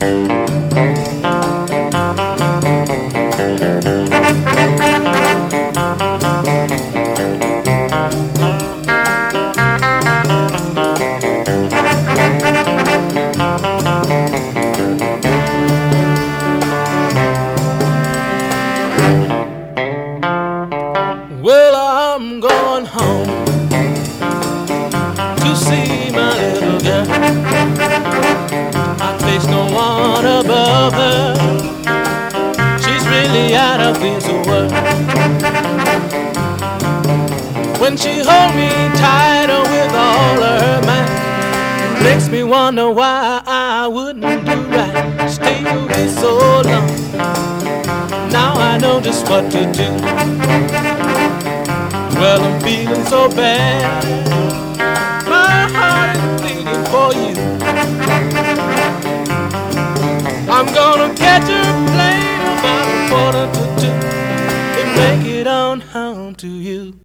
Well, I'm going home to see my little girl. I place no one above her. She's really out of this world. When she holds me tighter with all her might, makes me wonder why I wouldn't do right. Stay away so long. Now I know just what to do. Well, I'm feeling so bad. My heart is bleeding for you. I'm gonna catch a plane about 1:45 and make it on home to you.